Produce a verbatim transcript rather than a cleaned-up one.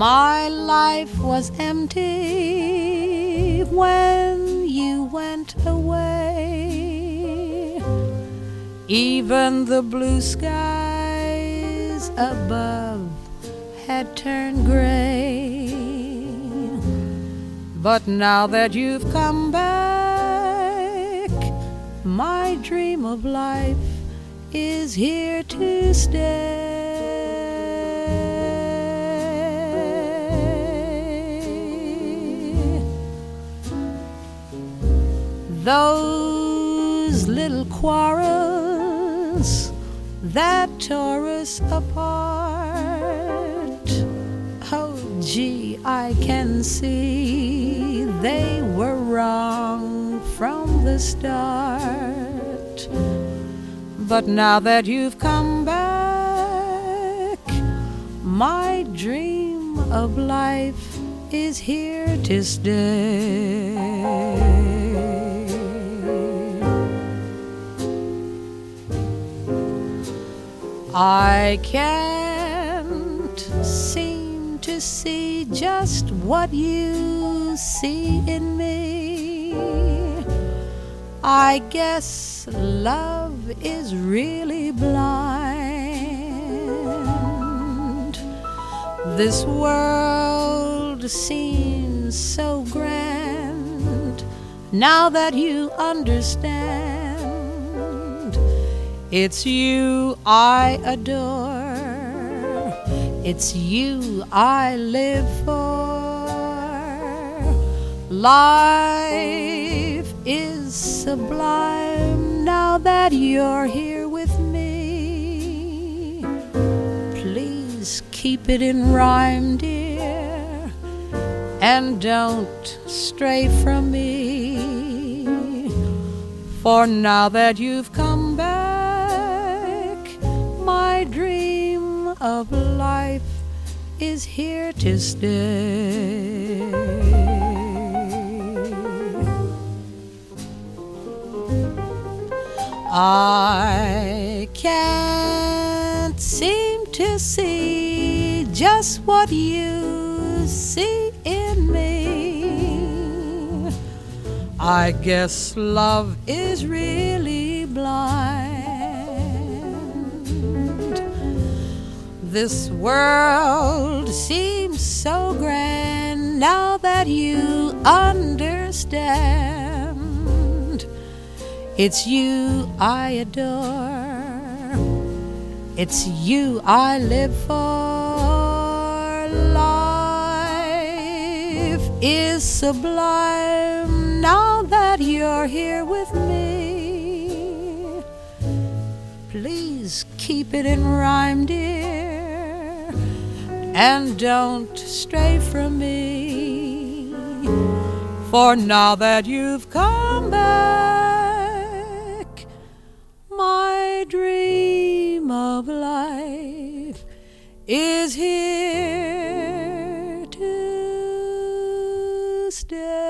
My life was empty when you went away. Even the blue skies above had turned gray. But now that you've come back, my dream of life is here to stay. Those little quarrels that tore us apart, oh gee, I can see they were wrong from the start. But now that you've come back, my dream of life is here to stay. I can't seem to see just what you see in me. I guess love is really blind. This world seems so grand now that you understand. It's you I adore, it's you I live for. Life is sublime now that you're here with me. Please keep it in rhyme, dear, and don't stray from me. For now that you've come back, my dream of life is here to stay. I can't seem to see just what you see in me. I guess love is really blind. This world seems so grand now that you understand. It's you I adore, it's you I live for. Life is sublime now that you're here with me. Please keep it in rhyme, dear, and don't stray from me. For now that you've come back, my dream of life is here to stay.